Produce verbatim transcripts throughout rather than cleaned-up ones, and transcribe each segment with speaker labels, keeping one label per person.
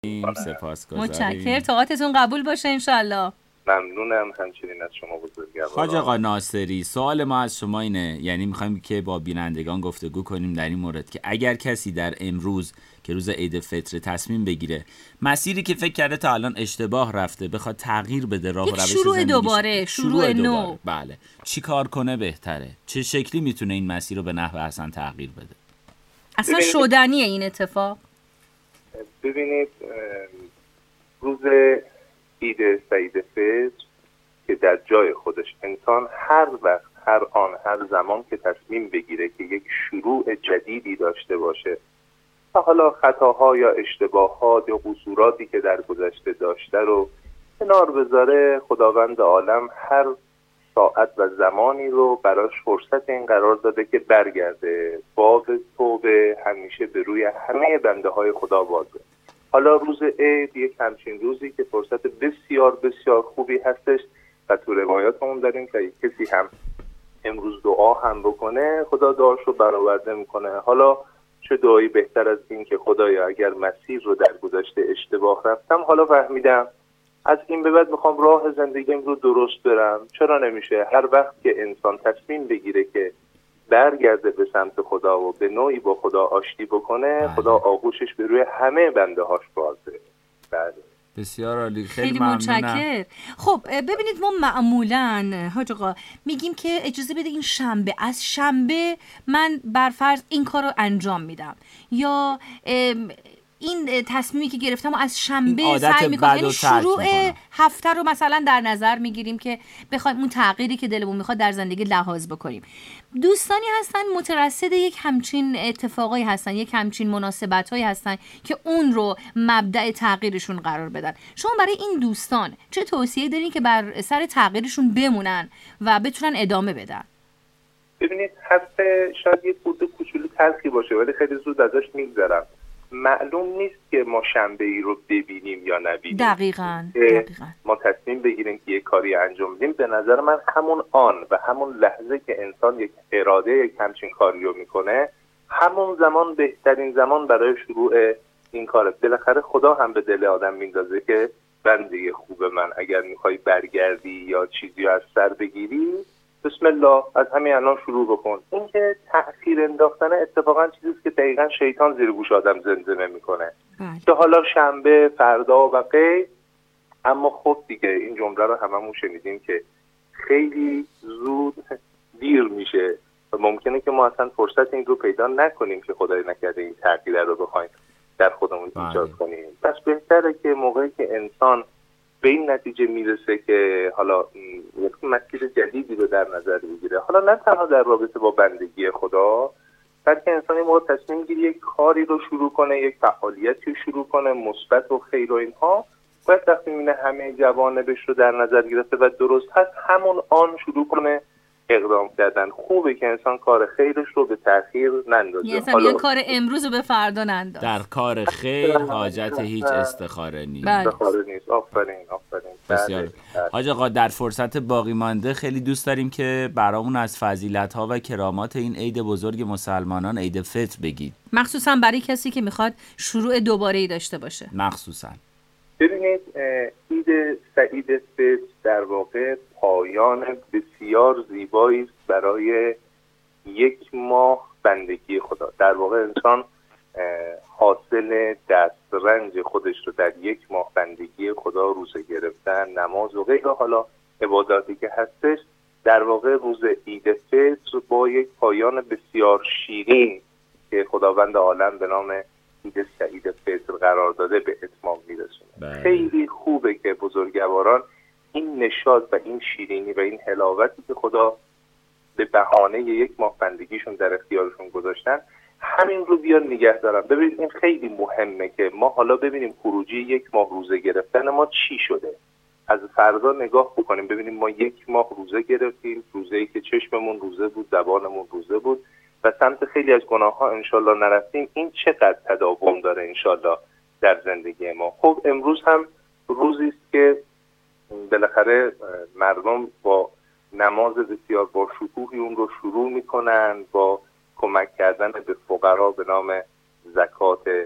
Speaker 1: سپاسگزاریم.
Speaker 2: متشکرم، طاقتتون قبول باشه انشالله.
Speaker 3: ممنونم همچنین از شما بزرگوار.
Speaker 1: حاج آقا ناصری، سوال ما از شما اینه، یعنی میخوایم که با بینندگان گفتگو کنیم در این مورد که اگر کسی در امروز که روز عید فطر تصمیم بگیره مسیری که فکر کرده تا الان اشتباه رفته بخواد تغییر بده، راه و روش
Speaker 2: شروع
Speaker 1: زندگیش،
Speaker 2: دوباره، شروع,
Speaker 1: شروع
Speaker 2: نو
Speaker 1: دوباره. بله، چی کار کنه بهتره؟ چه شکلی میتونه این مسیر رو به نحو احسن تغییر بده؟
Speaker 2: اصلا شدنیه این اتفاق؟
Speaker 3: ببینید روز عید سعید فطر که در جای خودش انسان هر وقت، هر آن، هر زمان که تصمیم بگیره که یک شروع جدیدی داشته باشه و حالا خطاها یا اشتباهات یا قصوراتی که در گذشته داشته رو کنار بذاره، خداوند عالم هر ساعت و زمانی رو براش فرصت این قرار داده که برگرده. باب توبه همیشه به روی همه بنده های خدا بازه. حالا روز عید یک همچین روزی که فرصت بسیار بسیار خوبی هستش و تو روایاتمون داریم که کسی هم امروز دعا هم بکنه خدا دعاش رو برآورده میکنه. حالا چه دعایی بهتر از این که خدایا اگر مسیر رو در گذشته اشتباه رفتم حالا فهمیدم، از این به بعد میخوام راه زندگیم رو درست برم. چرا نمیشه هر وقت که انسان تصمیم بگیره که برگرده به سمت خدا و به نوعی با خدا آشتی بکنه، خدا آغوشش به روی همه بنده هاش بازه. بله
Speaker 1: بسیار عالی، خیلی,
Speaker 2: خیلی
Speaker 1: ممنونم.
Speaker 2: متشکرم. خب ببینید ما معمولاً حاج آقا میگیم که اجازه بده این شنبه از شنبه من برفرض این کار رو انجام میدم، یا این تصمیمی که گرفتم و از شنبه سعی میکنم، یعنی شروع هفته رو مثلا در نظر میگیریم که بخوایم اون تغییری که دلمون میخواد در زندگی لحاظ بکنیم. دوستانی هستن مترصد یک همچین اتفاقایی هستن، یک همچین مناسبتایی هستن که اون رو مبدأ تغییرشون قرار بدن. شما برای این دوستان چه توصیه دارین که بر سر تغییرشون بمونن و بتونن ادامه بدن؟
Speaker 3: ببینید هفته شاید یک خورده کوچولو تلخی باشه ولی خیلی زود ازش میگذرم. معلوم نیست که ما شنبه ای رو ببینیم یا نبینیم.
Speaker 2: دقیقاً دقیقاً
Speaker 3: ما تصمیم بگیریم که یک کاری انجام بدیم، به نظر من همون آن و همون لحظه که انسان یک اراده یک همچین کاری رو میکنه همون زمان بهترین زمان برای شروع این کاره. بالاخره خدا هم به دل آدم میندازه که بنده خوب من اگر میخوای برگردی یا چیزی از سر بگیری بسم الله از همین الان شروع بکن. این که تأخیر انداختن اتفاقا چیزیست که دقیقاً شیطان زیر گوش آدم زمزمه میکنه که حالا شنبه، فردا و غیر. اما خب دیگه این جمله رو هممون شنیدیم که خیلی زود دیر میشه و ممکنه که ما اصلا فرصت این رو پیدا نکنیم که خدای نکرده این تغییر رو بخوایم در خودمون ایجاد کنیم. پس بهتره که موقعی که انسان به این نتیجه میرسه که حالا یک مسیر جدیدی رو در نظر بگیره، حالا نه تنها در رابطه با بندگی خدا بلکه انسان این موقع تصمیم گیری یک کاری رو شروع کنه، یک فعالیتی رو شروع کنه مثبت و خیر و اینها، باید وقتی میبینه همه جوانبش رو در نظر گرفته و درست هست همون آن شروع کنه اقدام کردن. خوبه که انسان کار خیرش رو به تأخیر نندازه.
Speaker 2: یعنی یه کار امروز رو به فردا ننداز.
Speaker 1: در کار خیر حاجت هیچ استخاره نیست.
Speaker 3: استخاره نیست. آفرین آفرین.
Speaker 1: بسیار. حاج آقا در فرصت باقی مانده خیلی دوست داریم که برامون از فضیلت‌ها و کرامات این عید بزرگ مسلمانان عید فطر بگید.
Speaker 2: مخصوصا برای کسی که میخواد شروع دوباره‌ای داشته باشه.
Speaker 1: مخصوصا
Speaker 3: ببینید عید سعید فطر در واقع پایان بسیار زیبایی است برای یک ماه بندگی خدا. در واقع انسان حاصل دسترنج خودش رو در یک ماه بندگی خدا، روزه گرفتن، نماز و غیره حالا عباداتی که هستش، در واقع روز عید فطر با یک پایان بسیار شیرین که خداوند عالم به نام عید سعید فطر قرار داده به اتمام میرسونه. خیلی خوبه که بزرگواران این نشاط و این شیرینی و این حلاوتی که خدا به بهانه یک ماه بندگیشون در اختیارشون گذاشتن همین رو بیان نگه دارن. ببینید این خیلی مهمه که ما حالا ببینیم خروجی یک ماه روزه گرفتن ما چی شده. از فردا نگاه بکنیم ببینیم ما یک ماه روزه گرفتیم، روزه‌ای که چشممون روزه بود، زبانمون روزه بود و سمت خیلی از گناه‌ها انشالله نرفتیم. این چقدر تداوم داره انشالله در زندگی ما. خب امروز هم روزی است که بالاخره مردم با نماز بسیار با شکوهی اون رو شروع میکنن، با کمک کردن به فقرا به نام زکات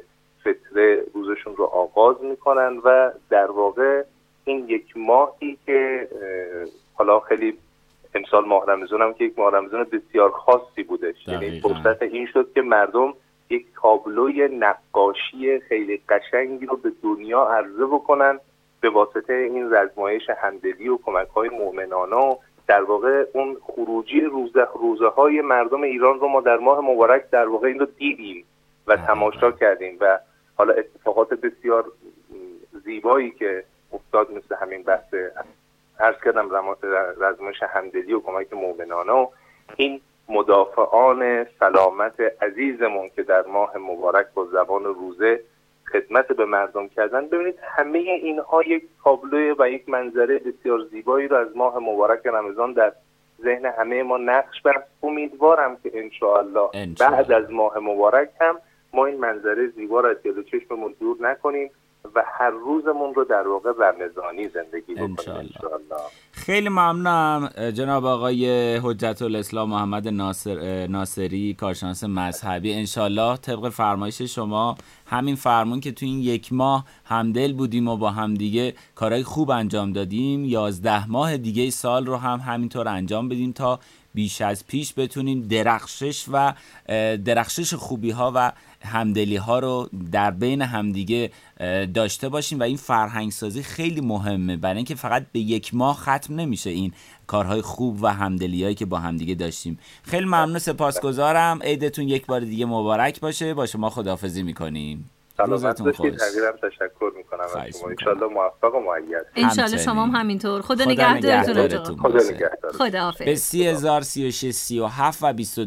Speaker 3: فطره روزشون رو آغاز میکنن و در واقع این یک ماهی که حالا خیلی امسال ماه رمضان هم که یک ماه رمضان بسیار خاصی بودش، یعنی فرصت این شد که مردم یک تابلوی نقاشی خیلی قشنگی رو به دنیا عرضه بکنن به واسطه این رزمایش همدلی و کمک‌های مؤمنانه و در واقع اون خروجی روزه روزه های مردم ایران رو ما در ماه مبارک در واقع این رو دیدیم و تماشا کردیم و حالا اتفاقات بسیار زیبایی که افتاد مثل همین بحث عرض کردم رزمایش همدلی و کمک مؤمنانه و این مدافعان سلامت عزیزمون که در ماه مبارک با زبان روزه خدمت به مردم کردن. ببینید همه اینها یک تابلو و یک منظره بسیار زیبایی رو از ماه مبارک رمضان در ذهن همه ما نقش بست. امیدوارم که انشاءالله بعد از ماه مبارک هم ما این منظره زیبا رو از جلوی چشممون دور نکنیم و هر روزمون رو در واقع رمضانی زندگی بکنیم انشاءالله.
Speaker 1: خیلی ممنونم جناب آقای حجت الاسلام محمد ناصر ناصری، کارشناس مذهبی. انشاءالله طبق فرمایش شما همین فرمون که تو این یک ماه همدل بودیم و با همدیگه کارهای خوب انجام دادیم، یازده ماه دیگه سال رو هم همینطور انجام بدیم تا بیش از پیش بتونیم درخشش و درخشش خوبی ها و همدلی ها رو در بین همدیگه داشته باشیم و این فرهنگ سازی خیلی مهمه، برای اینکه فقط به یک ماه ختم نمیشه این کارهای خوب و همدلی هایی که با همدیگه داشتیم. خیلی ممنون، سپاسگزارم. عیدتون یک بار دیگه مبارک باشه. با شما خداحافظی میکنیم.
Speaker 3: روزتون خوش. تشکر میکنم از شما. ان شاءالله موفق و مؤید.
Speaker 2: ان شاءالله شما هم همینطور. خدا نگهدارتون.
Speaker 3: خدا نگهدار.
Speaker 2: خداحافظ.
Speaker 1: به سی هزار سی و شش سی و هفت و بیست